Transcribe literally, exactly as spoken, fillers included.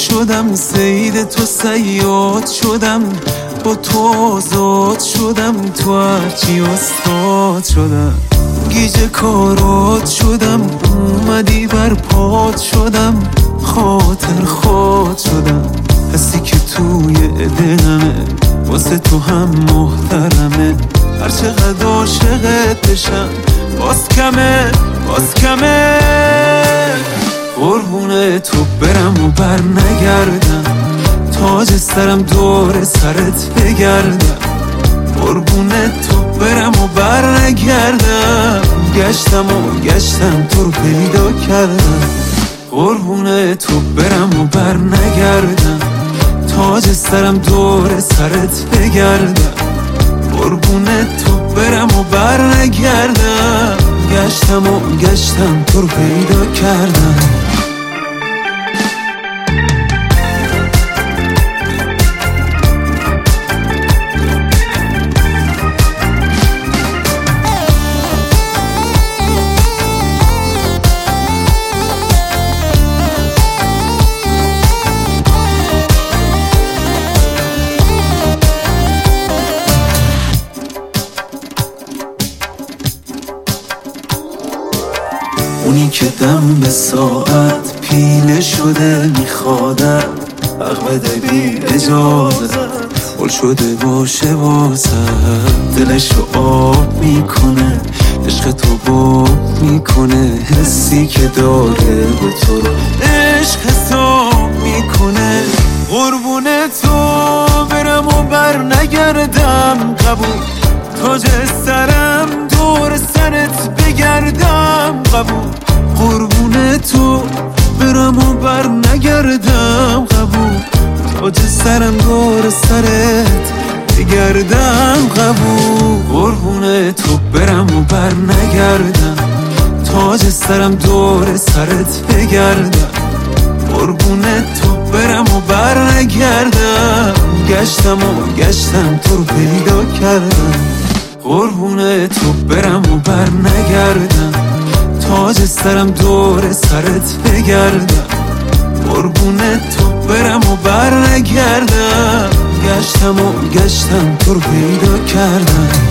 شدم، سید تو صیاد شدم، با تو آزاد شدم، تو هرچی استاد شدم، گیج کارات شدم، اومدی بر پات شدم، خاطر خود شدم، حسی که توی دلمه واسه تو هم محترمه، هر چقدر عاشقت بشم باز کمه باز کمه. قربون تو برم و بر نگردم، تاج سرم دور سرت بگردم، قربون تو برم و بر نگردم، گشتم و گشتم تو رو پیدا کردم، قربون تو برم و بر نگردم، تاج سرم دور سرت بگردم، قربون تو برم و بر نگردم، گشتم و گشتم تو رو پیدا کردم. اونی که دم به ساعت پیله شده میخوادم، حق بده بی اجازت، بول شده باشه واسه دلشو آب میکنه، عشق تو باب میکنه، حسی که داره به تو رو عشق حساب میکنه، قربون تو برم و بر نگردم، قبول تاج سرم دور سرت بگردم، قبول قربون تو برم و بر نگردم، قبول تاج سرم دور سرت بگردم، قبول قربون تو برم و بر نگردم، تاج سرم دور سرت بگردم، قربون تو برم و بر نگردم، گشتم و گشتم تو رو پیدا کردم، قربون تو برم و بر نگردم، تاج سرم دور سرت بگردم، قربون تو برم و بر نگردم، گشتم و گشتم تو رو پیدا کردم.